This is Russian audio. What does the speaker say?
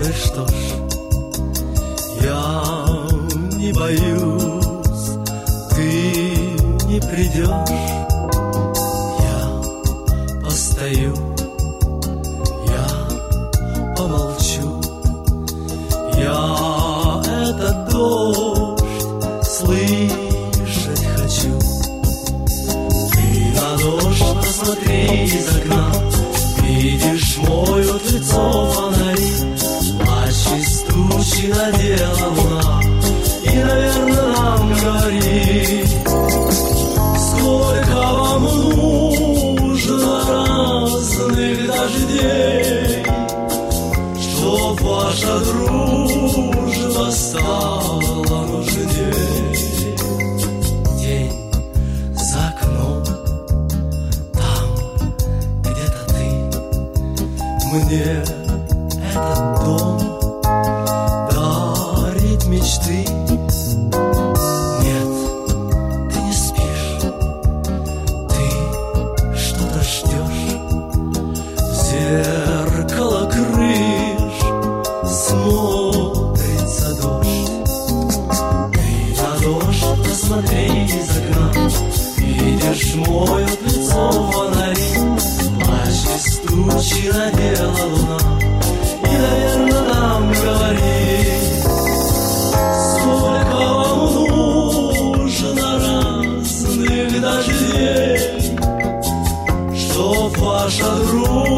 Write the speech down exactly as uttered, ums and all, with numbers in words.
и что ж, я не боюсь, ты не придешь. Я постою, я помолчу, я этот дождь слышать хочу. Ты на дождь посмотри из окна, видишь, моют лицо фонари, плащ тучи надела луна и, наверное, нам говорит: сколько вам нужно разных дождей, чтоб ваша дружба стала нужней. День за окном, там где-то ты мне этот дом дарит мечты. Нет, ты не спишь, ты что-то ждешь. В зеркало крыш смотрится дождь. Ты на дождь посмотри из окна, видишь, моют лицо фонари, плащ из тучи надела луна и, наверное, нам говорит: сколько вам нужно разных дождей, чтоб ваша дружба